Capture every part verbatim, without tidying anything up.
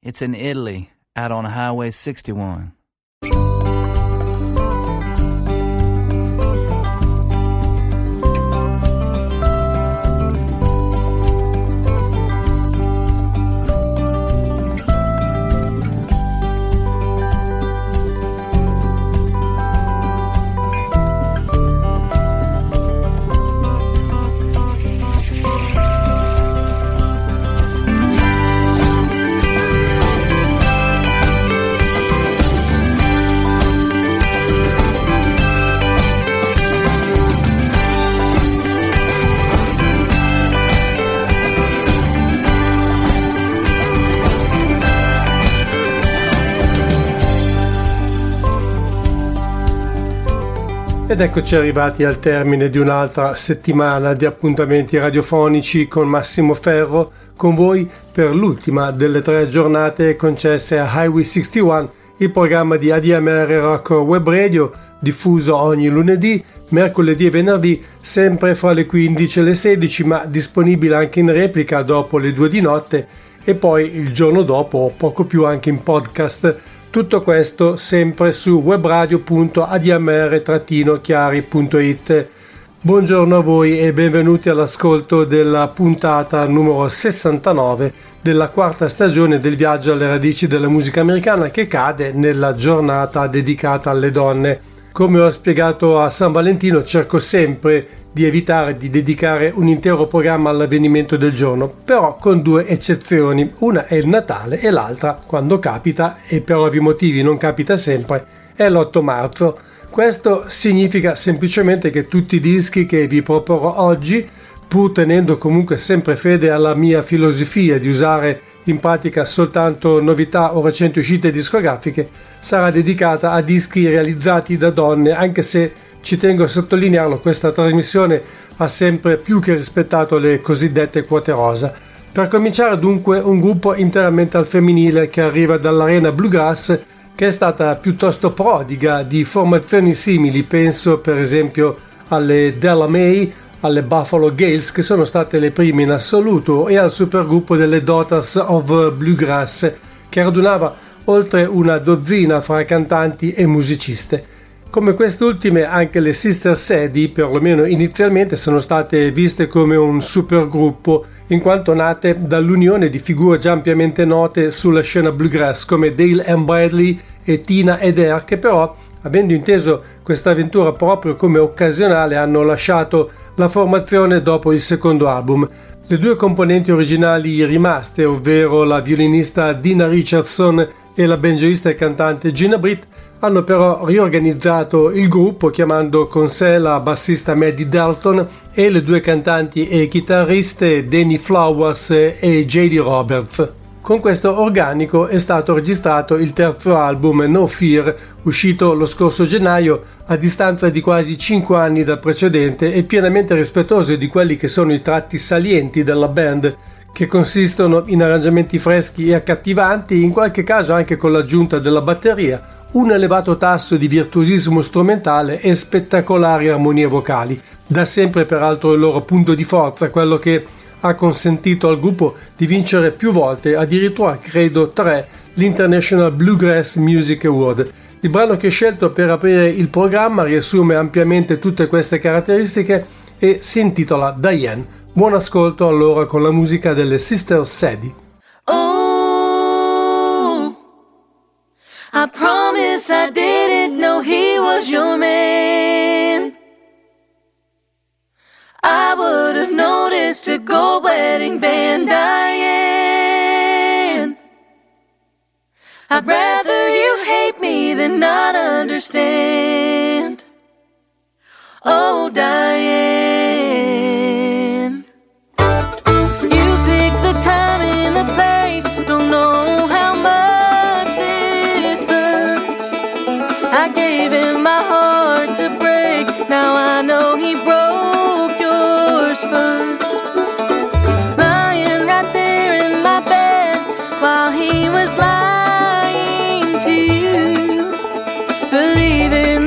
It's in Italy, out on Highway sixty-one. Ed eccoci arrivati al termine di un'altra settimana di appuntamenti radiofonici con Massimo Ferro, con voi per l'ultima delle tre giornate concesse a Highway sessantuno, il programma di A D M R Rock Web Radio, diffuso ogni lunedì, mercoledì e venerdì, sempre fra le quindici e le sedici, ma disponibile anche in replica dopo le due di notte e poi il giorno dopo o poco più anche in podcast. Tutto questo sempre su webradio punto a d m r chiari punto i t. Buongiorno a voi e benvenuti all'ascolto della puntata numero sessantanove della quarta stagione del viaggio alle radici della musica americana, che cade nella giornata dedicata alle donne. Come ho spiegato a San Valentino, cerco sempre di evitare di dedicare un intero programma all'avvenimento del giorno, però con due eccezioni. Una è il Natale e l'altra, quando capita, e per ovvi motivi non capita sempre, è l'otto marzo. Questo significa semplicemente che tutti i dischi che vi proporrò oggi, pur tenendo comunque sempre fede alla mia filosofia di usare in pratica soltanto novità o recenti uscite discografiche, sarà dedicata a dischi realizzati da donne, anche se ci tengo a sottolinearlo, questa trasmissione ha sempre più che rispettato le cosiddette quote rosa. Per cominciare dunque un gruppo interamente al femminile che arriva dall'arena bluegrass, che è stata piuttosto prodiga di formazioni simili, penso per esempio alle Della May, alle Buffalo Gales, che sono state le prime in assoluto, e al supergruppo delle Daughters of Bluegrass, che radunava oltre una dozzina fra cantanti e musiciste. Come quest'ultime, anche le Sister Sadie, perlomeno inizialmente, sono state viste come un supergruppo, in quanto nate dall'unione di figure già ampiamente note sulla scena bluegrass come Dale Ann Bradley e Tina Adair, che però, avendo inteso questa avventura proprio come occasionale, hanno lasciato la formazione dopo il secondo album. Le due componenti originali rimaste, ovvero la violinista Dina Richardson e la banjoista e cantante Gina Britt, hanno però riorganizzato il gruppo chiamando con sé la bassista Maddie Dalton e le due cantanti e chitarriste Danny Flowers e J D Roberts. Con questo organico è stato registrato il terzo album, No Fear, uscito lo scorso gennaio a distanza di quasi cinque anni dal precedente e pienamente rispettoso di quelli che sono i tratti salienti della band, che consistono in arrangiamenti freschi e accattivanti, in qualche caso anche con l'aggiunta della batteria, un elevato tasso di virtuosismo strumentale e spettacolari armonie vocali. Da sempre peraltro il loro punto di forza, quello che ha consentito al gruppo di vincere più volte, addirittura credo tre, l'International Bluegrass Music Award. Il brano che ho scelto per aprire il programma riassume ampiamente tutte queste caratteristiche e si intitola Diane. Buon ascolto allora con la musica delle Sister Sadie. Oh, I promise I didn't know he was your man. I would have noticed a gold wedding band, Diane. I'd rather you hate me than not understand. Oh, Diane. You picked the time and the place, don't know how much this hurts. I gave him my heart to break, now I know he broke yours first. Lying right there in my bed while he was lying to you, believing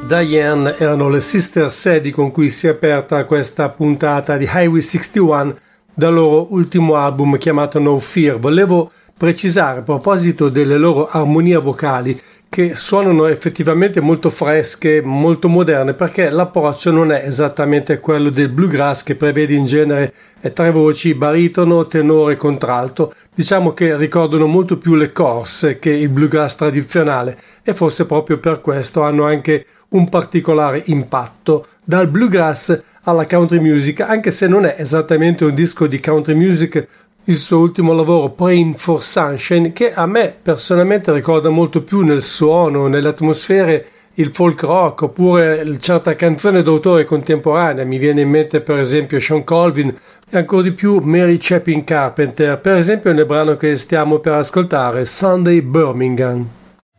Diane erano le Sister Sadie con cui si è aperta questa puntata di Highway sessantuno dal loro ultimo album chiamato No Fear. Volevo precisare a proposito delle loro armonie vocali che suonano effettivamente molto fresche, molto moderne, perché l'approccio non è esattamente quello del bluegrass che prevede in genere tre voci, baritono, tenore e contralto. Diciamo che ricordano molto più le corse che il bluegrass tradizionale e forse proprio per questo hanno anche un particolare impatto. Dal bluegrass alla country music, anche se non è esattamente un disco di country music, il suo ultimo lavoro, Praying for Sunshine, che a me personalmente ricorda molto più nel suono, nelle atmosfere, il folk rock oppure certa canzone d'autore contemporanea. Mi viene in mente per esempio Sean Colvin e ancora di più Mary Chapin Carpenter, per esempio nel brano che stiamo per ascoltare, Sunday Birmingham.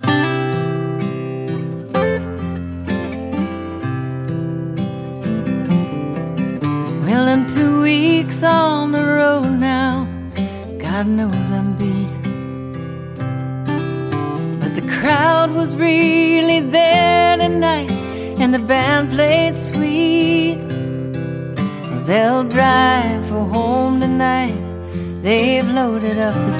Well, in two weeks on the road now, God knows I'm beat. But the crowd was really there tonight, and the band played sweet. They'll drive for home tonight, they've loaded up the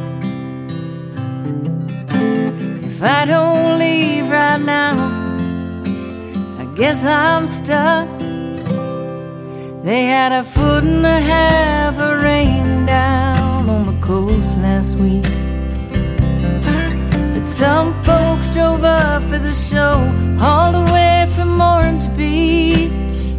truck. If I don't leave right now, I guess I'm stuck. They had a foot and a half of rain down on the coast last week, but some folks drove up for the show all the way from Orange Beach.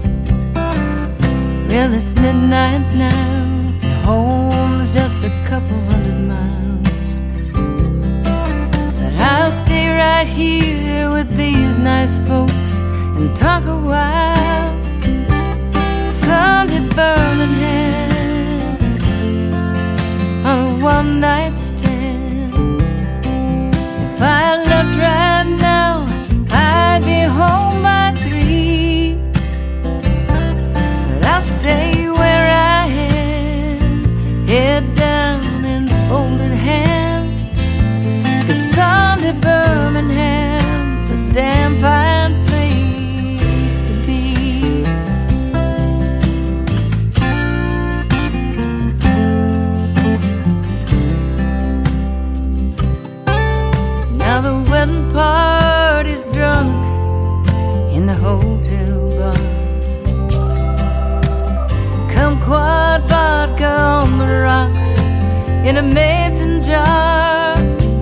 Well, it's midnight now, and home is just a couple hundred miles, but I'll stay right here with these nice folks and talk a while. Sunday Birmingham on a one night stand. If I left right now, I'd be home by three, but I'll stay where I am, head down and folded hands, 'cause Sunday Birmingham's a damn fine place to be. Now the wedding party's drunk in the hotel bar. Kumquat vodka on the rocks in a mason jar.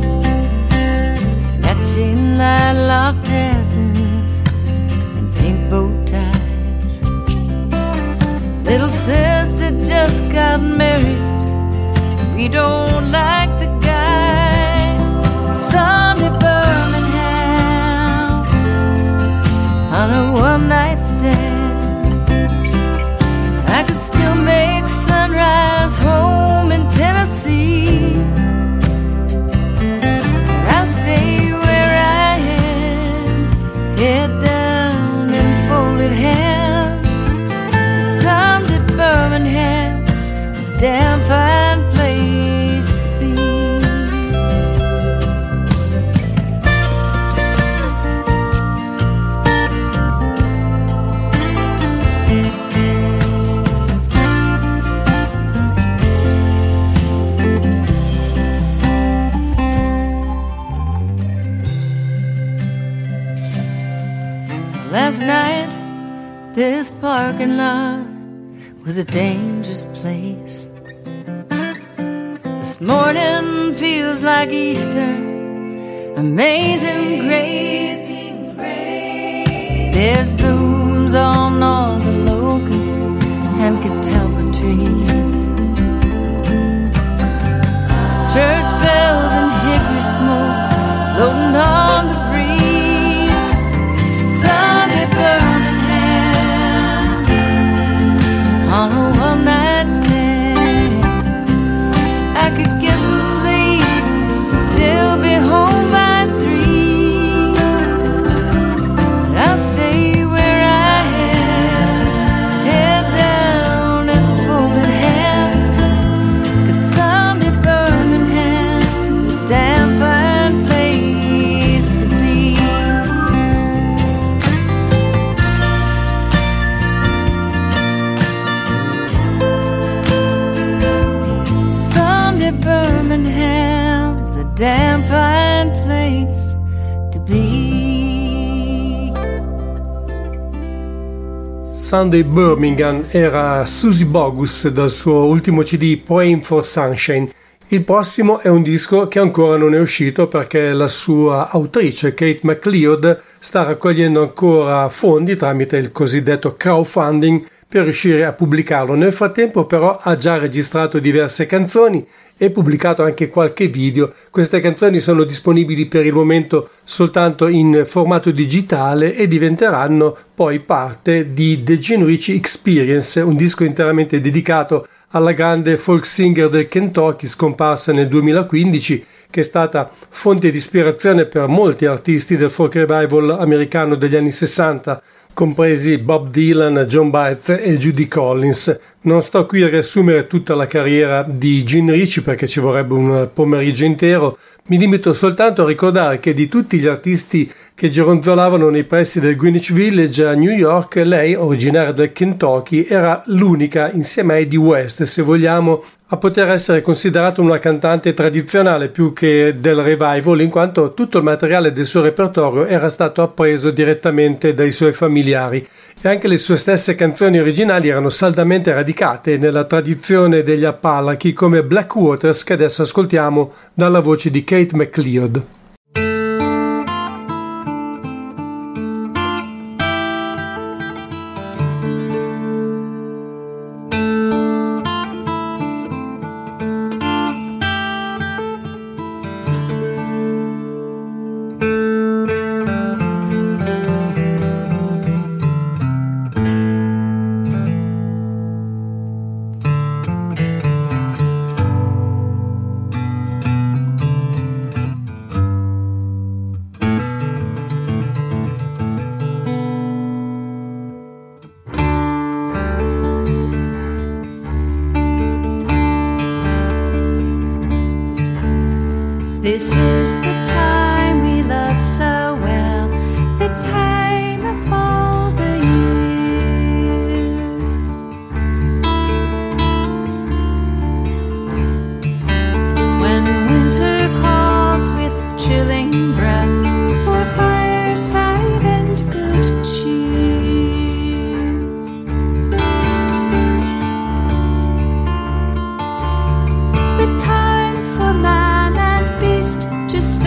Matching lilac dresses and pink bow ties. Little sister just got married, we don't like the guy. Sunday Birmingham on a one night stand. I could still make sunrise home in Tennessee, and I'll stay where I am, head down and folded hands. Sunday Birmingham's a damn fine place to be. Last night, this parking lot was a dangerous place. This morning feels like Easter, amazing grace. There's blooms on all the locusts and catalpa trees. Church bells and hickory smoke floating on the breeze. Sunday Birmingham on a one night stand. I could get some sleep and still be home by three, but I'll stay where I am, head down damn fine place to be. Sunday Birmingham era Suzy Bogus dal suo ultimo C D Praying for Sunshine. Il prossimo è un disco che ancora non è uscito perché la sua autrice Kate McLeod sta raccogliendo ancora fondi tramite il cosiddetto crowdfunding per riuscire a pubblicarlo. Nel frattempo però ha già registrato diverse canzoni e pubblicato anche qualche video. Queste canzoni sono disponibili per il momento soltanto in formato digitale e diventeranno poi parte di The Gene Ritchie Experience, un disco interamente dedicato alla grande folk singer del Kentucky scomparsa nel duemilaquindici, che è stata fonte di ispirazione per molti artisti del folk revival americano degli anni sessanta, compresi Bob Dylan, John Baez e Judy Collins. Non sto qui a riassumere tutta la carriera di Gene Ritchie perché ci vorrebbe un pomeriggio intero. Mi limito soltanto a ricordare che di tutti gli artisti che gironzolavano nei pressi del Greenwich Village a New York, lei, originaria del Kentucky, era l'unica insieme a Eddie West, se vogliamo, a poter essere considerata una cantante tradizionale più che del revival, in quanto tutto il materiale del suo repertorio era stato appreso direttamente dai suoi familiari e anche le sue stesse canzoni originali erano saldamente radicate nella tradizione degli Appalachi, come Black Waters, che adesso ascoltiamo dalla voce di Kate McLeod. This is the time we love so well, the time of all the year, when winter calls with chilling breath for fireside and good cheer. The time for man and beast to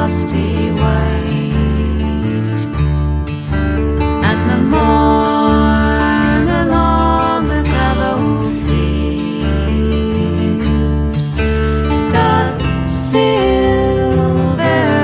frosty white, and the morn along the fallow field doth silver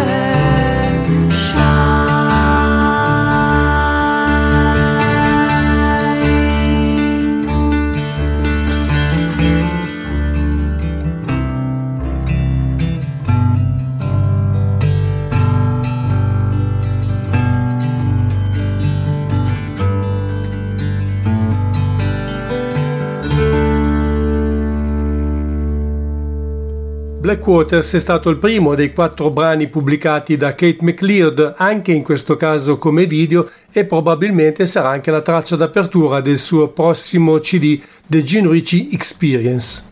Black Waters è stato il primo dei quattro brani pubblicati da Kate McLeod, anche in questo caso come video, e probabilmente sarà anche la traccia d'apertura del suo prossimo C D, The Gene Ritchie Experience.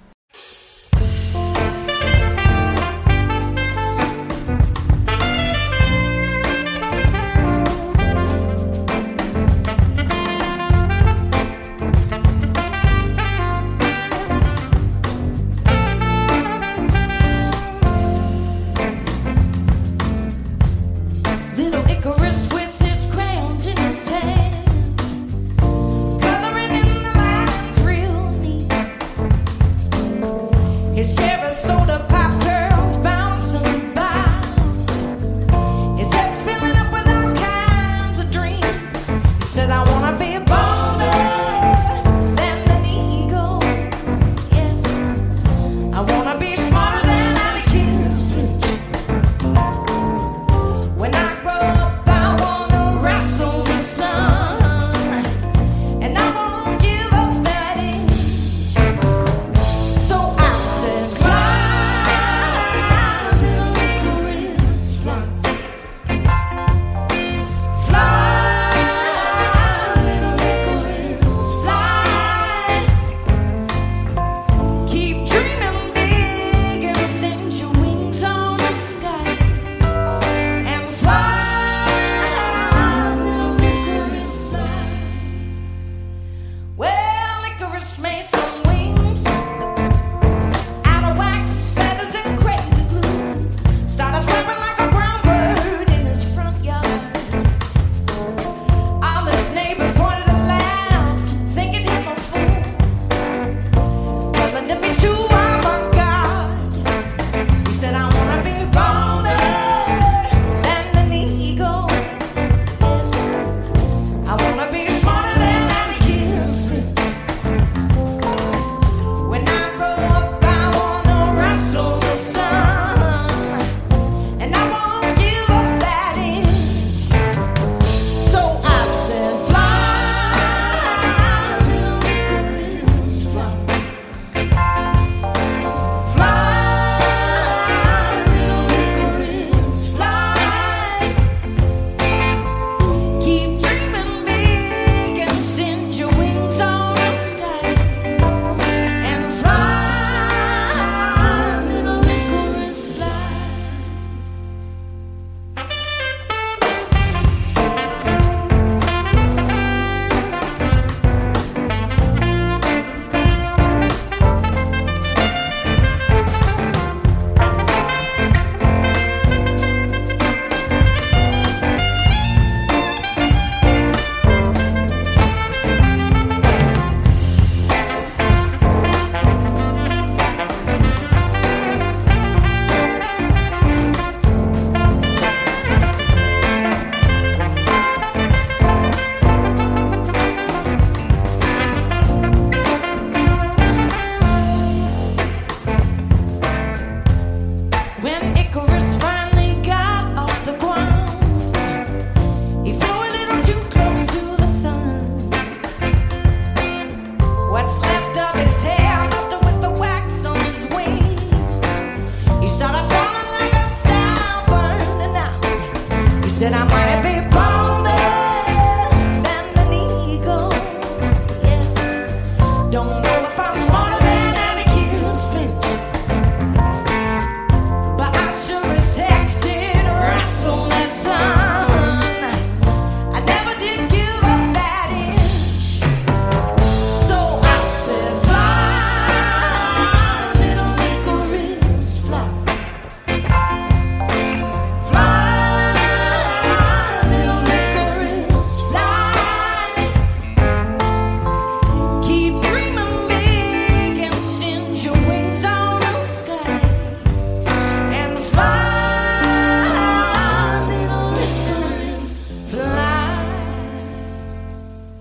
Fly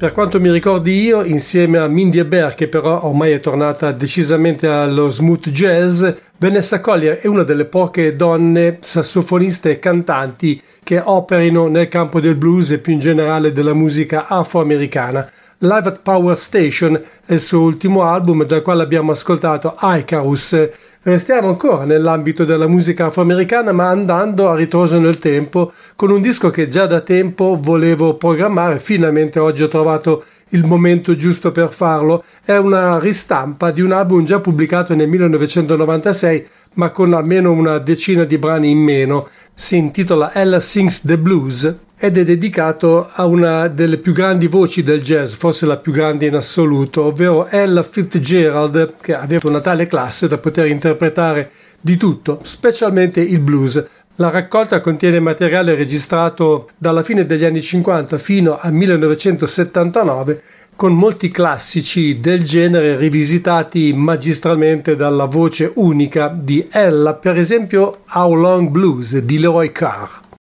Per quanto mi ricordi io, insieme a Mindy e Bear, che però ormai è tornata decisamente allo smooth jazz, Vanessa Collier è una delle poche donne sassofoniste e cantanti che operino nel campo del blues e più in generale della musica afroamericana. Live at Power Station è il suo ultimo album, dal quale abbiamo ascoltato Icarus. Restiamo ancora nell'ambito della musica afroamericana, ma andando a ritroso nel tempo, con un disco che già da tempo volevo programmare. Finalmente oggi ho trovato il momento giusto per farlo. È una ristampa di un album già pubblicato nel millenovecentonovantasei, ma con almeno una decina di brani in meno. Si intitola Ella Sings the Blues ed è dedicato a una delle più grandi voci del jazz, forse la più grande in assoluto, ovvero Ella Fitzgerald, che aveva una tale classe da poter interpretare di tutto, specialmente il blues. La raccolta contiene materiale registrato dalla fine degli anni cinquanta fino al millenovecentosettantanove, con molti classici del genere rivisitati magistralmente dalla voce unica di Ella, per esempio How Long Blues di Leroy Carr.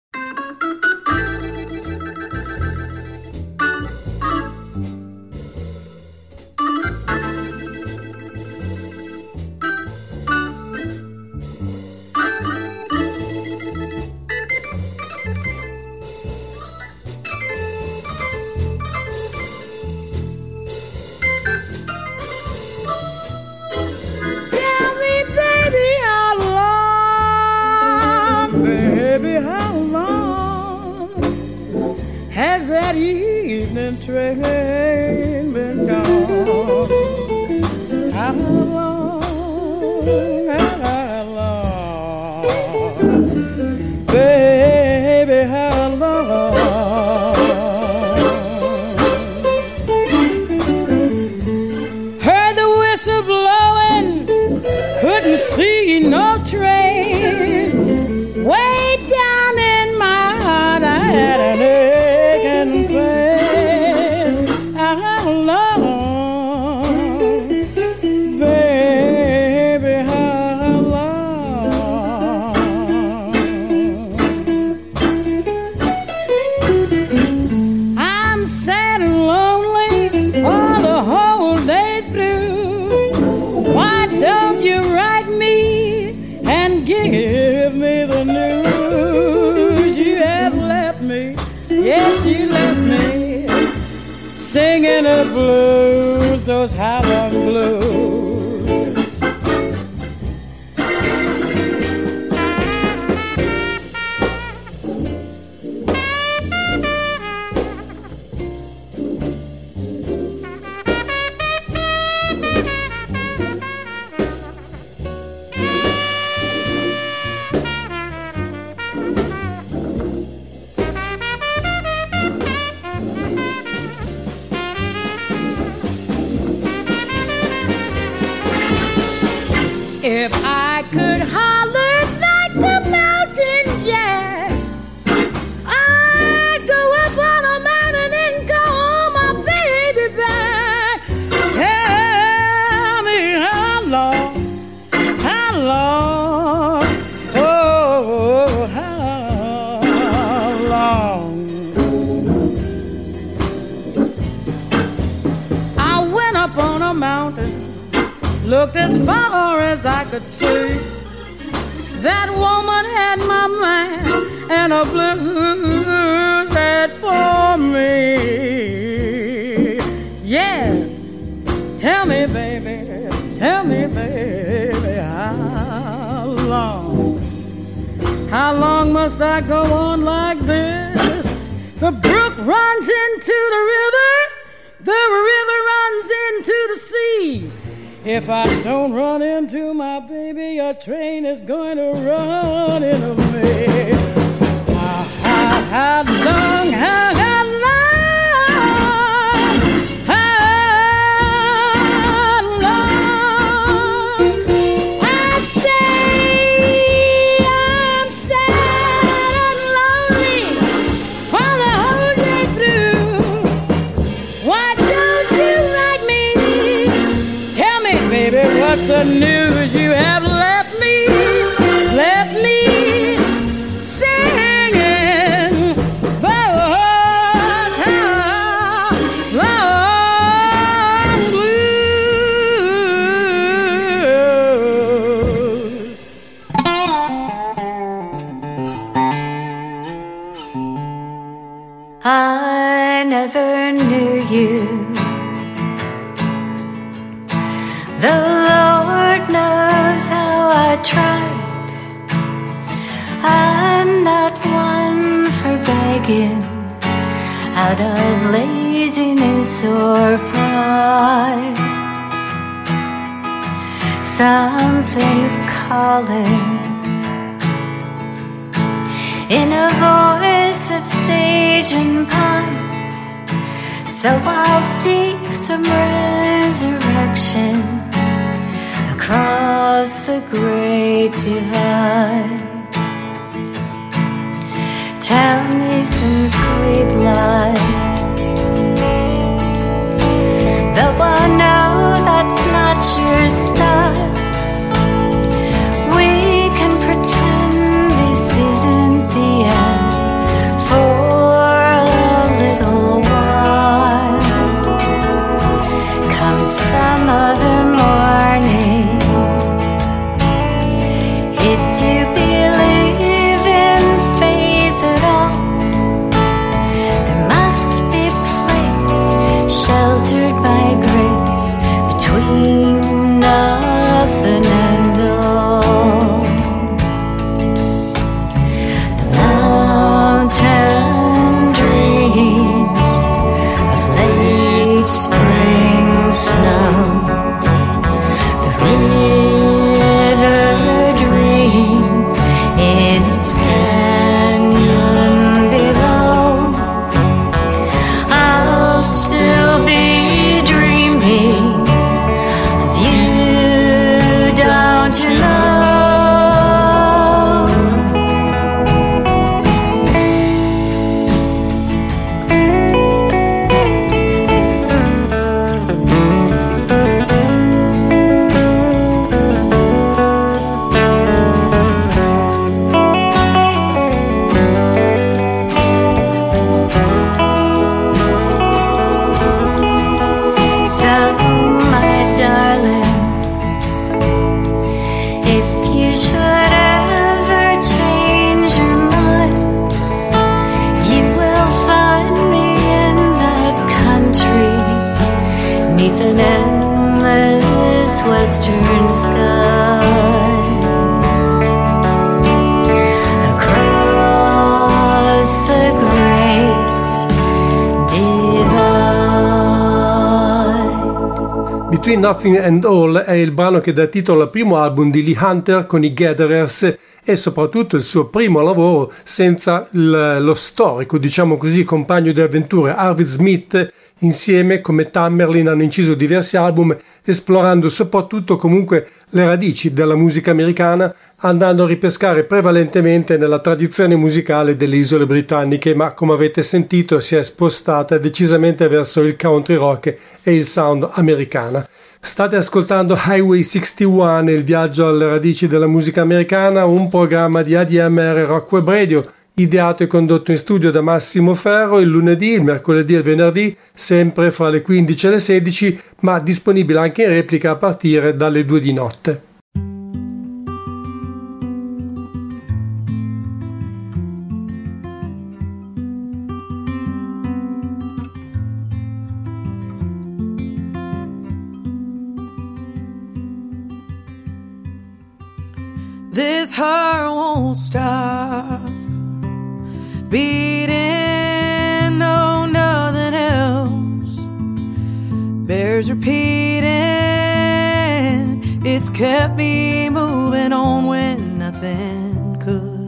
Train been gone. How long, how long, baby, how long? Heard the whistle blowing, couldn't see no train. Way down in my heart, I had an aching pain. How long, baby, how long? I'm sad and lonely all the whole day through. Why don't you write me and give me the news? You have left me, yes, you left me, singing the blues, those how long blues. If I could holler like the mountain jack, I'd go up on a mountain and call my baby back. Tell me how long, how long, oh, how long. I went up on a mountain, looked as far as I could see. That woman had my man and a blues had for me. Yes, tell me, baby, tell me, baby, how long? How long must I go on like this? The brook runs into the river, the river runs into the sea. If I don't run into my baby, a train is going to run into me. How, how, how long, how, how long, how long? I say I'm sad and lonely while the whole day through. Why don't you like me? Baby, what's the news? You have left me, left me. Say I never knew you. The Lord knows how I tried. I'm not one for begging out of laziness or pride. Something's calling in a voice of sage and pine. So I'll seek some resurrection across the great divide. Tell me some sweet lies, though I know that's not your style. We can pretend this isn't the end for a little while. Come some other morning, if you believe in faith at all, there must be a place sheltered by grace between nothing and all. The mountain dreams of late spring snow. The river dreams in its canyon below. I'll still be dreaming of you, don't you know? So, my darling, if you should ever change your mind, you will find me in that country, 'neath an endless western sky, across the great divide. Between Nothing and All è il brano che dà titolo al primo album di Lee Hunter con i Gatherers e soprattutto il suo primo lavoro senza il- lo storico, diciamo così, compagno di avventure Arvid Smith. Insieme come Tamerlane hanno inciso diversi album esplorando soprattutto comunque le radici della musica americana, andando a ripescare prevalentemente nella tradizione musicale delle isole britanniche, ma come avete sentito si è spostata decisamente verso il country rock e il sound americana. State ascoltando Highway sessantuno, il viaggio alle radici della musica americana, un programma di A D M R Rock Web Radio, ideato e condotto in studio da Massimo Ferro il lunedì, il mercoledì e il venerdì, sempre fra le quindici e le sedici, ma disponibile anche in replica a partire dalle due di notte. This heart won't stop beating, no, nothing else bears repeating. It's kept me moving on when nothing could.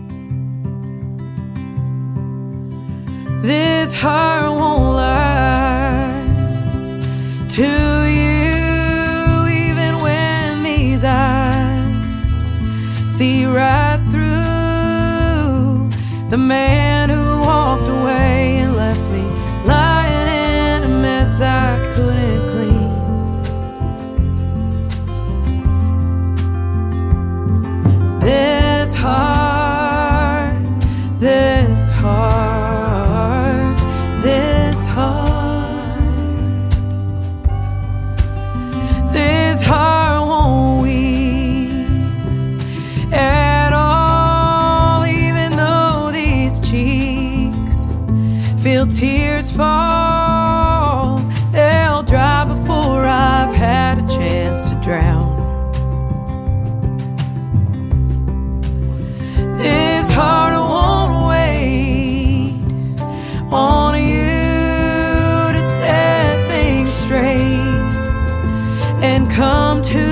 This heart won't lie to you, even when these eyes see right through the man who walked away and left me lying in a mess I couldn't clean. This heart, this heart, this heart, this heart won't weep at all, even though these cheeks till tears fall. They'll dry before I've had a chance to drown. This heart won't wait on you to set things straight and come to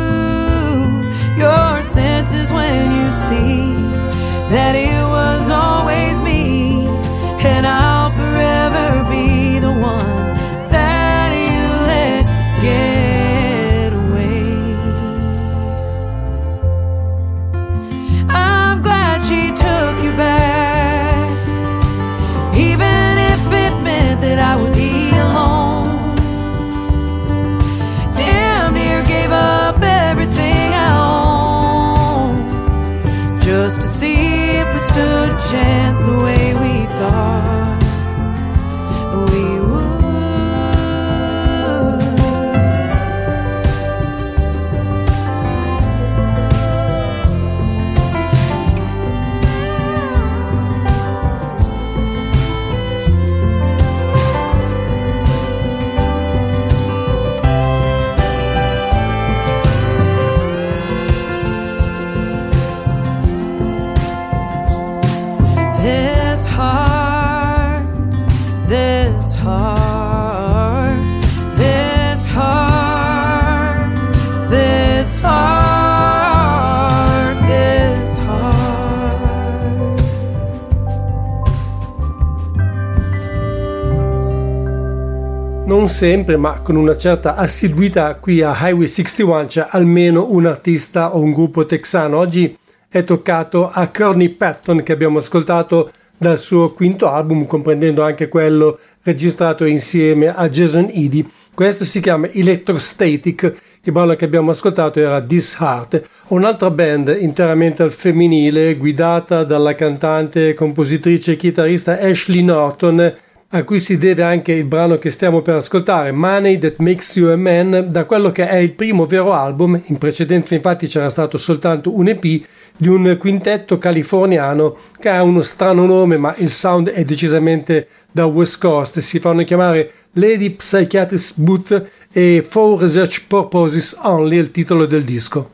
your senses when you see that it was always me, and I'll forever be the one that you let get away. I'm glad she took you back, even if it meant that I would be alone. Damn near gave up everything I own just to see if we stood a chance the way we thought we would. This heart, this heart, this heart, this heart, this heart. Non sempre, ma con una certa assiduità qui a Highway sessantuno c'è almeno un artista o un gruppo texano. Oggi è toccato a Courtney Patton, che abbiamo ascoltato dal suo quinto album, comprendendo anche quello registrato insieme a Jason Eady. Questo si chiama Electrostatic. Il brano che abbiamo ascoltato era This Heart. Un'altra band interamente al femminile, guidata dalla cantante, compositrice e chitarrista Ashley Norton, a cui si deve anche il brano che stiamo per ascoltare, Money That Makes You a Man, da quello che è il primo vero album. In precedenza infatti c'era stato soltanto un E P di un quintetto californiano che ha uno strano nome, ma il sound è decisamente da West Coast. Si fanno chiamare Lady Psychiatrist Booth e For Research Purposes Only, il titolo del disco.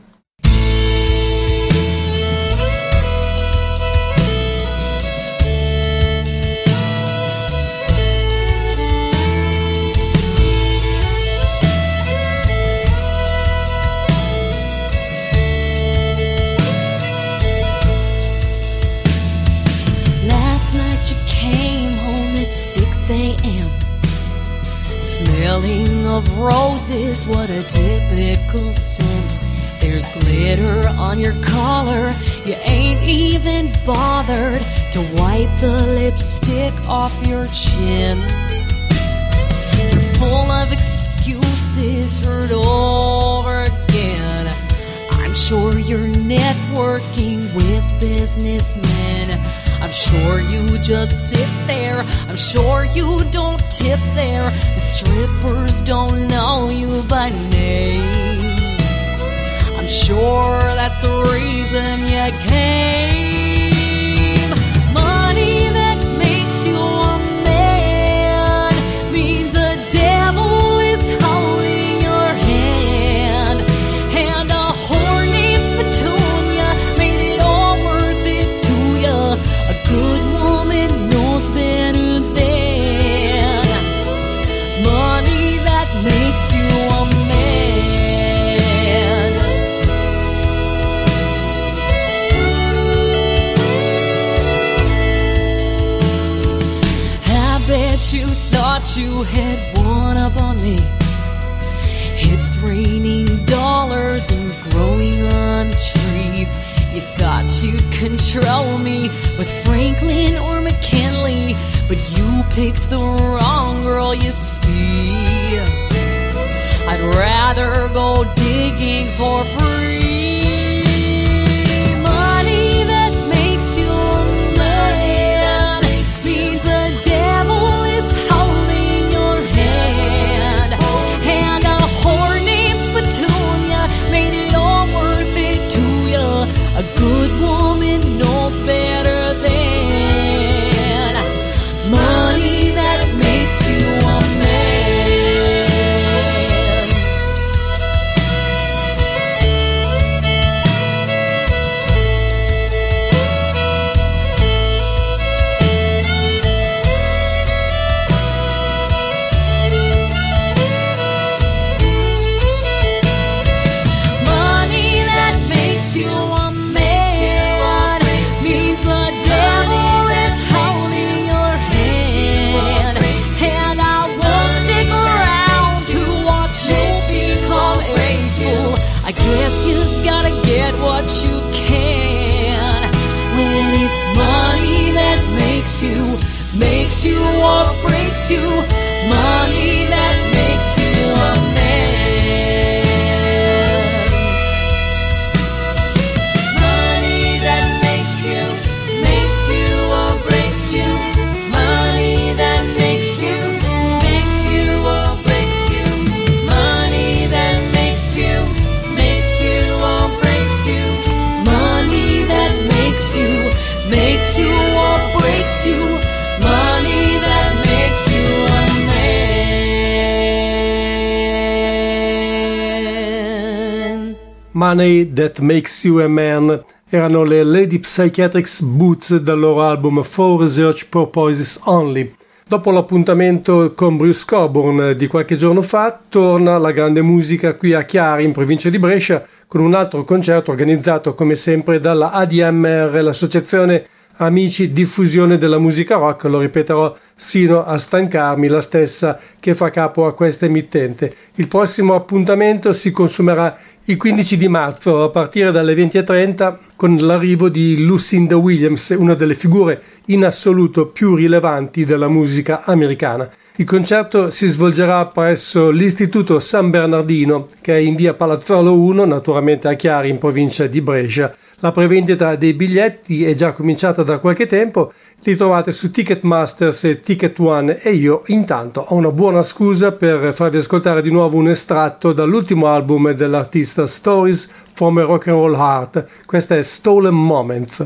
six a.m. Smelling of roses, what a typical scent. There's glitter on your collar, you ain't even bothered to wipe the lipstick off your chin. You're full of excuses, heard over again. I'm sure you're networking with businessmen. I'm sure you just sit there. I'm sure you don't tip there. The strippers don't know you by name. I'm sure that's the reason you came. Money that makes you a man means the devil is holding your hand. And a whore named Petunia made it all worth it to you. A good woman knows better than money that makes you a man. I bet you thought you had won up on me. It's raining dollars and growing on trees. You thought you'd control me with Franklin or McKinley, but you picked the wrong girl, you see. I'd rather go digging for free. Money that makes you a man means the devil is holding your hand. And a whore named Petunia made it all worth it to you. A good woman knows better than money money that makes you, makes you or breaks you, money that makes you a man. Money that makes you, makes you or breaks you, money that makes you, makes you or breaks you, money that makes you, makes you or breaks you, money that makes you, makes you or breaks you, money that makes you a man. Money That Makes You a Man erano le Lady Psychiatrics Boots dal loro album For Research Purposes Only. Dopo l'appuntamento con Bruce Cockburn di qualche giorno fa, torna la grande musica qui a Chiari, in provincia di Brescia, con un altro concerto organizzato come sempre dalla A D M R, l'associazione Amici Diffusione della Musica Rock, lo ripeterò sino a stancarmi, la stessa che fa capo a questa emittente. Il prossimo appuntamento si consumerà il quindici di marzo a partire dalle venti e trenta con l'arrivo di Lucinda Williams, una delle figure in assoluto più rilevanti della musica americana. Il concerto si svolgerà presso l'Istituto San Bernardino, che è in via Palazzolo uno, naturalmente a Chiari, in provincia di Brescia. La prevendita dei biglietti è già cominciata da qualche tempo, li trovate su Ticketmasters e Ticket One e io intanto ho una buona scusa per farvi ascoltare di nuovo un estratto dall'ultimo album dell'artista Stories from a Rock and Roll Heart. Questa è Stolen Moments.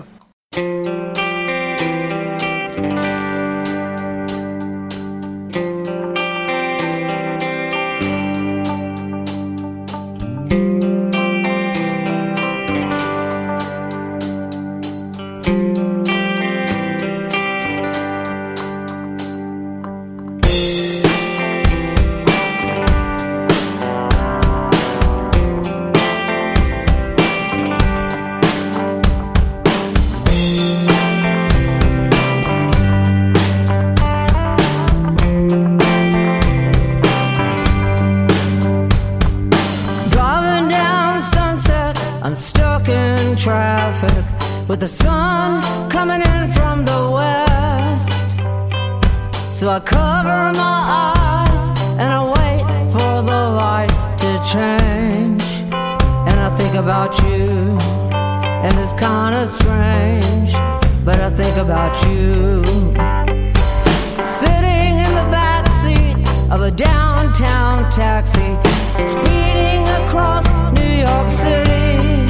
With the sun coming in from the west, so I cover my eyes and I wait for the light to change. And I think about you, and it's kind of strange, but I think about you, sitting in the backseat of a downtown taxi, speeding across New York City.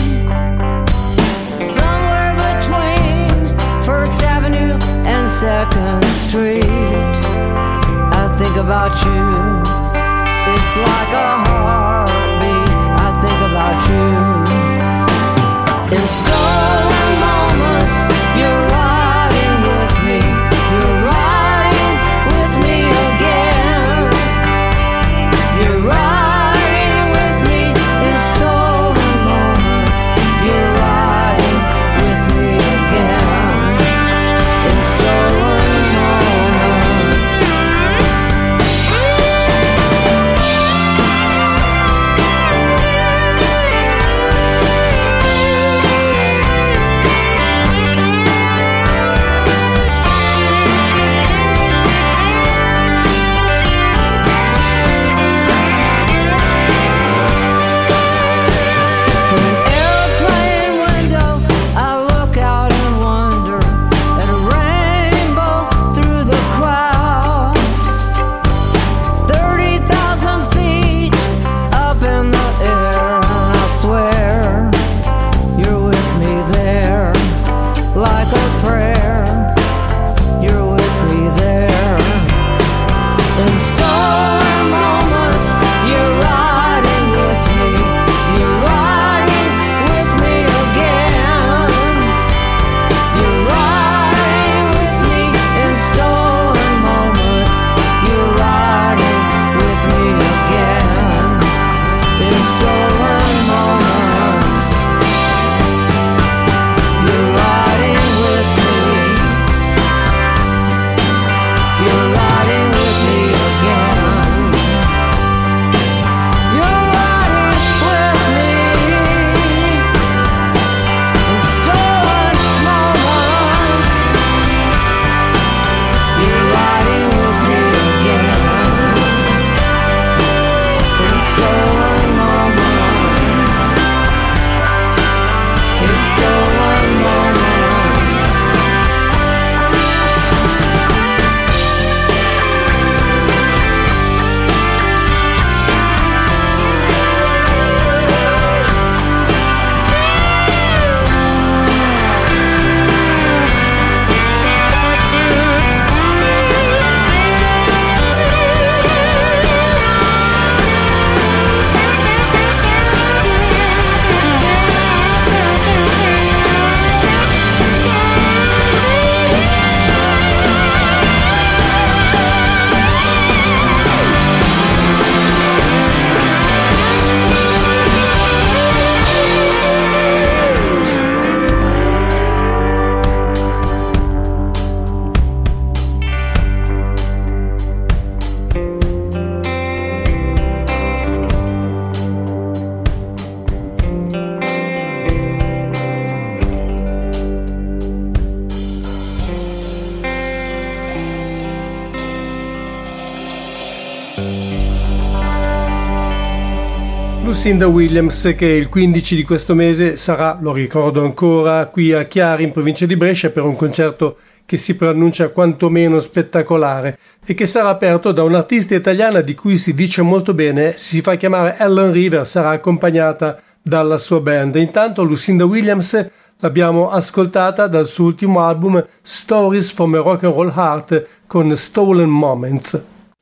First Avenue and Second Street. I think about you. It's like a heartbeat. I think about you. In stolen moments, you're riding with me. You're riding with me again. You're riding with me in stolen moments. You're riding with me again. Lucinda Williams, che il quindici di questo mese sarà, lo ricordo ancora, qui a Chiari in provincia di Brescia per un concerto che si preannuncia quantomeno spettacolare e che sarà aperto da un'artista italiana di cui si dice molto bene, si fa chiamare Ellen River, sarà accompagnata dalla sua band. Intanto Lucinda Williams l'abbiamo ascoltata dal suo ultimo album Stories from a Rock and Roll Heart con Stolen Moments.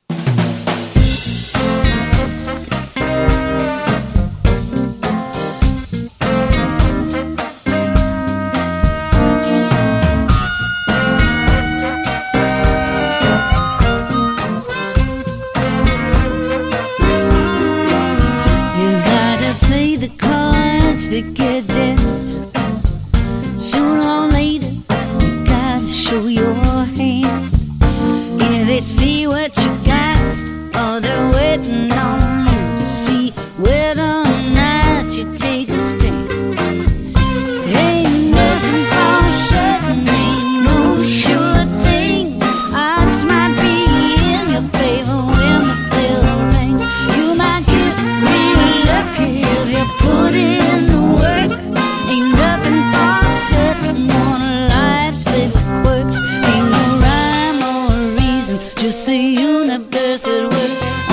that get dealt. Sooner or later, you gotta show your hand. If they see what you got, or they're waiting on you to see whether or not you take a stand. Ain't nothing for certain, ain't no sure thing. Odds might be in your favor when the bell rings. You might get real lucky if you put in the work. Ain't nothing for certain on life's little quirks. Ain't no rhyme or reason, just the universe at work.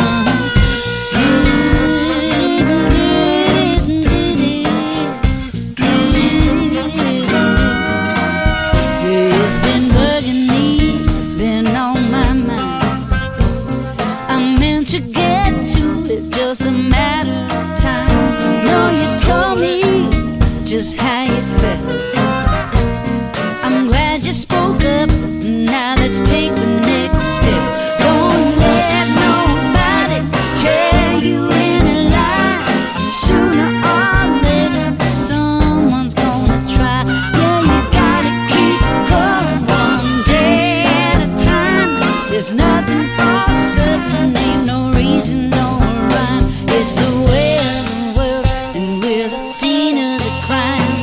Just a matter of time. No, you told me just how you felt. I'm glad you spoke up. Now let's take the next step. Don't let nobody tell you any lies. Sooner or later, someone's gonna try. Yeah, you gotta keep going one day at a time. There's nothing for certain, ain't no reason, no. It's the way of the world, and we're the scene of the crime.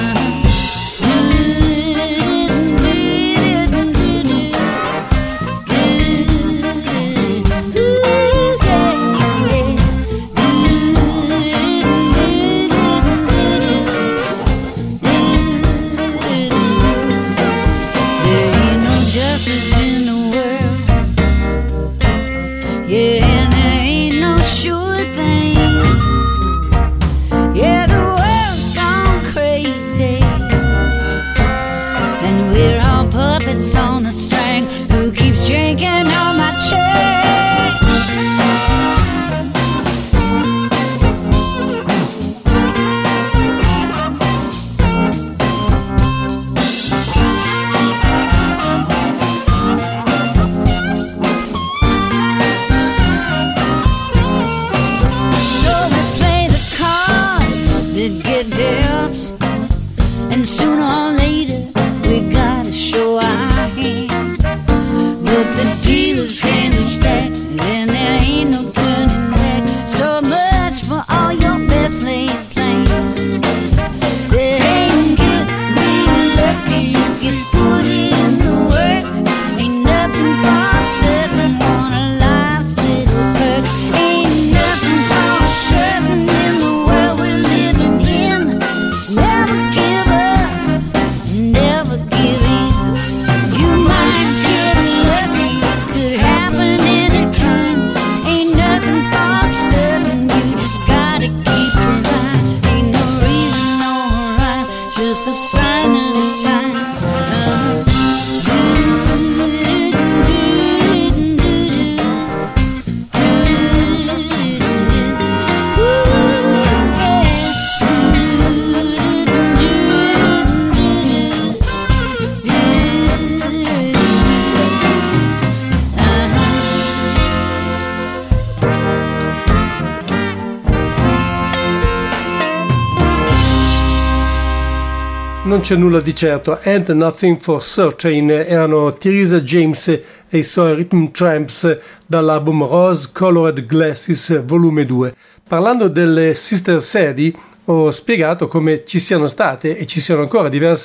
There ain't no justice in the world. Yeah, and there ain't no sure. Yeah, the world's gone crazy, and we're all puppets on a string. Who keeps drinking on my chain? Get dealt, and sooner or later we gotta show our hand. But the dealers can be stacked, and there ain't no turning back. So much for all your best laid plans. There ain't good, real lucky if you put in the work. Ain't nothing for certain on a life's little perks. Ain't nothing for certain in the world we're living in. Never give up, never give in. You might get lucky, could happen anytime. Ain't nothing for certain, you just gotta keep trying. Ain't no reason, no rhyme, just a sign of the times. Uh-huh. Non c'è nulla di certo. And Nothing for Certain erano Teresa James e i suoi Rhythm Tramps dall'album Rose Colored Glasses volume due. Parlando delle Sister Sadie ho spiegato come ci siano state e ci siano ancora diverse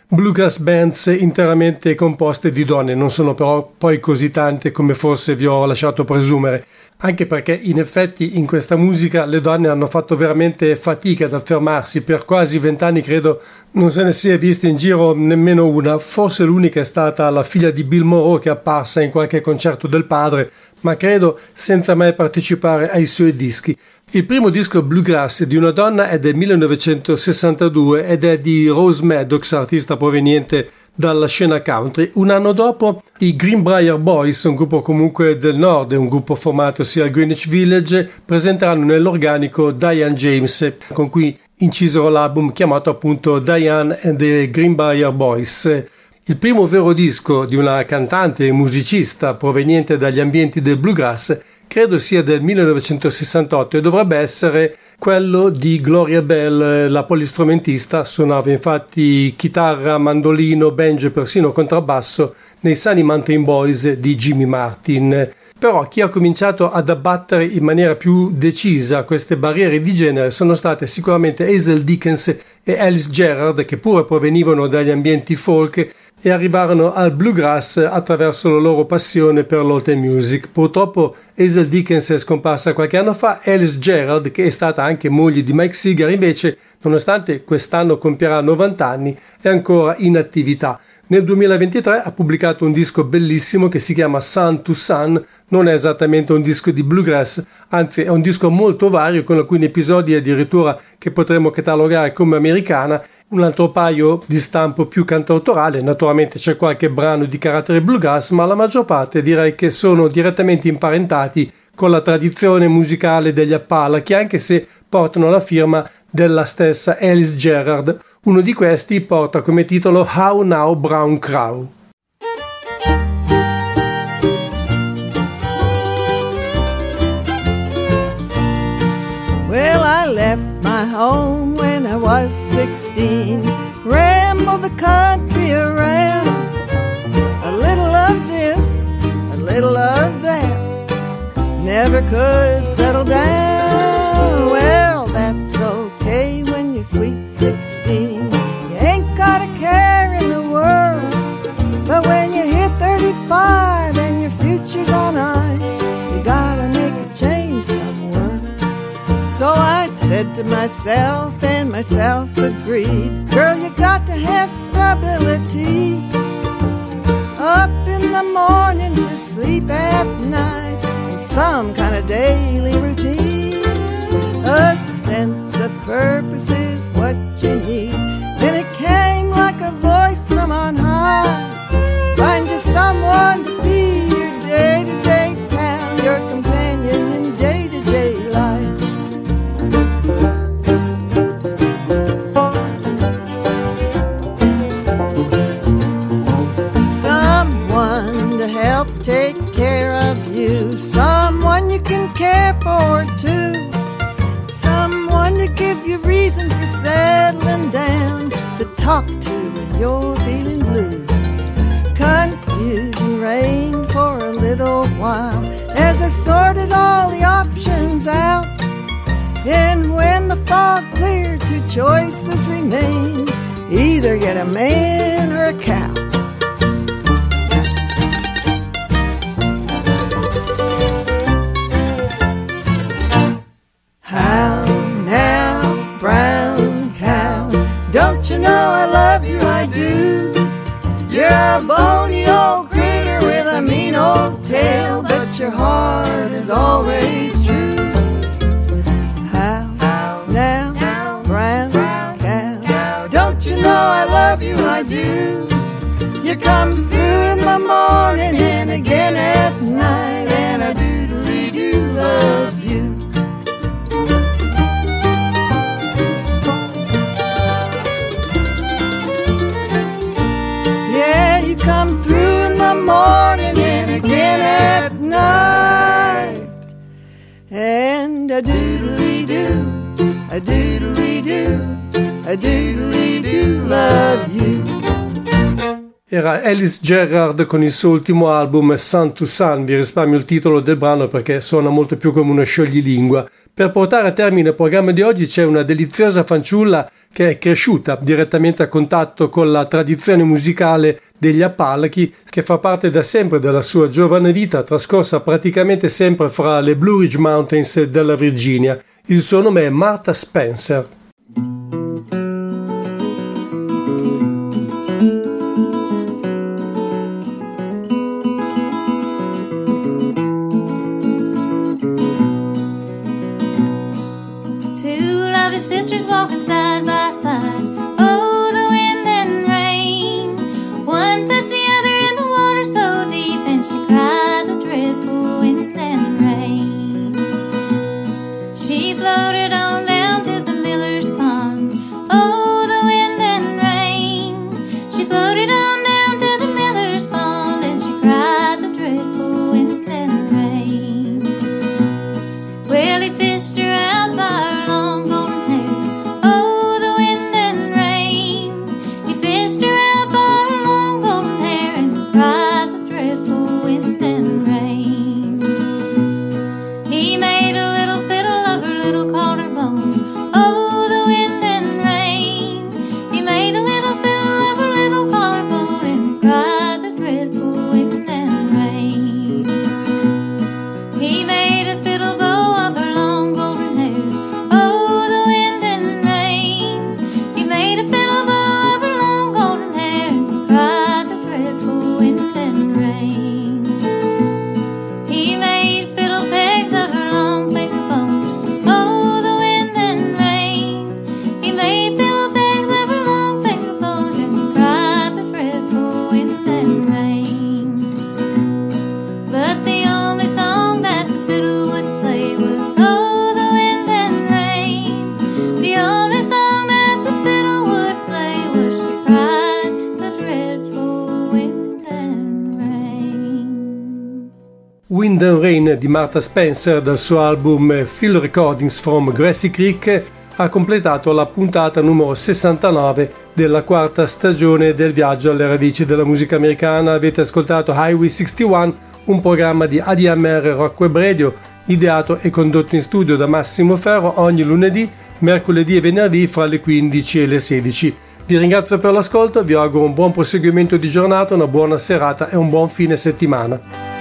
bluegrass bands interamente composte di donne, non sono però poi così tante come forse vi ho lasciato presumere, anche perché in effetti in questa musica le donne hanno fatto veramente fatica ad affermarsi. Per quasi vent'anni credo non se ne sia vista in giro nemmeno una, forse l'unica è stata la figlia di Bill Monroe che è apparsa in qualche concerto del padre, ma credo senza mai partecipare ai suoi dischi. Il primo disco bluegrass di una donna è del millenovecentosessantadue ed è di Rose Maddox, artista proveniente dalla scena country. Un anno dopo i Greenbrier Boys, un gruppo comunque del nord, un gruppo formato sia al Greenwich Village, presenteranno nell'organico Diane James, con cui incisero l'album chiamato appunto Diane and the Greenbrier Boys. Il primo vero disco di una cantante e musicista proveniente dagli ambienti del bluegrass credo sia del millenovecentosessantotto e dovrebbe essere quello di Gloria Bell, la polistrumentista. Suonava infatti chitarra, mandolino, banjo e persino contrabbasso nei Sunny Mountain Boys di Jimmy Martin. Però chi ha cominciato ad abbattere in maniera più decisa queste barriere di genere sono state sicuramente Hazel Dickens e Alice Gerrard, che pure provenivano dagli ambienti folk e arrivarono al bluegrass attraverso la loro passione per l'old music. Purtroppo Hazel Dickens è scomparsa qualche anno fa. Alice Gerrard, che è stata anche moglie di Mike Seeger, invece, nonostante quest'anno compierà novanta anni, è ancora in attività. Nel duemilaventitré ha pubblicato un disco bellissimo che si chiama Sun to Sun. Non è esattamente un disco di bluegrass, anzi è un disco molto vario, con alcuni episodi addirittura che potremmo catalogare come americana, un altro paio di stampo più cantautorale. Naturalmente c'è qualche brano di carattere bluegrass, ma la maggior parte direi che sono direttamente imparentati con la tradizione musicale degli Appalachi, anche se portano la firma della stessa Alice Gerrard. Uno di questi porta come titolo How Now Brown Crow. Well, I left my home when I was sixteen, rambled the country around, a little of this, a little of that, never could settle down. Well, that's okay when you're sweet sixteen, you ain't got a care in the world, but when you hit thirty-five and your future's on ice, you gotta make a change somewhere. So I said to myself, and myself agreed, girl, you got to have stability, up in the morning to sleep at night, and some kind of daily routine. A sense of purpose is what you need. Then it came like a voice from on high, find you someone to be your day-to-day pal, your companion in day-to-day life. Help take care of you, someone you can care for too, someone to give you reason for settling down, to talk to when you're feeling blue. Confusion reigned for a little while as I sorted all the options out, and when the fog cleared, two choices remained, either get a man or a cow. Don't you know I love you, I do. You're a bony old critter with a mean old tail, but your heart is always true. How, now, brown cow, don't you know I love you, I do. You come through in the morning and again at night, and I doodly-doo love you. Come through in the morning and again at night, and a doodly-doo, a doodly-doo, a doodly-doo love you. Era Alice Gerrard con il suo ultimo album Sun to Sun. Vi risparmio il titolo del brano perché suona molto più come uno scioglilingua. Per portare a termine il programma di oggi c'è una deliziosa fanciulla che è cresciuta direttamente a contatto con la tradizione musicale degli Appalachi, che fa parte da sempre della sua giovane vita, trascorsa praticamente sempre fra le Blue Ridge Mountains della Virginia. Il suo nome è Martha Spencer. Walking side by side, oh, the wind and rain. One pushed the other in the water so deep, and she cried the dreadful wind and rain. She floated on down to the miller's pond, oh, the wind and rain. She floated on down to the miller's pond, and she cried the dreadful wind and rain. Well, he fished her out by her long golden hair, Wind and Rain di Martha Spencer dal suo album Field Recordings from Grassy Creek ha completato la puntata numero sessantanove della quarta stagione del viaggio alle radici della musica americana. Avete ascoltato Highway sessantuno, un programma di A D M R Rock Web Radio ideato e condotto in studio da Massimo Ferro ogni lunedì, mercoledì e venerdì fra le quindici e le sedici. Vi ringrazio per l'ascolto, vi auguro un buon proseguimento di giornata, una buona serata e un buon fine settimana.